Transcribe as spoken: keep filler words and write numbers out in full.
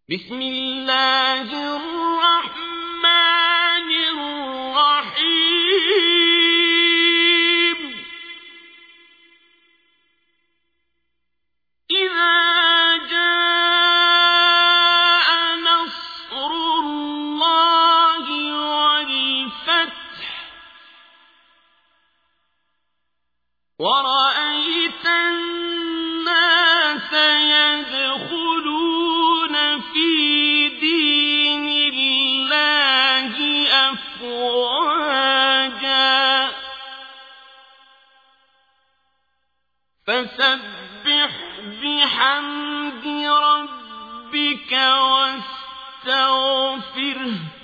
بسم الله الرحمن الرحيم إذا جاء نصر الله والفتح ورأيت الناس يدخلون في دين الله أفواجا فسبح بحمد ربك واستغفره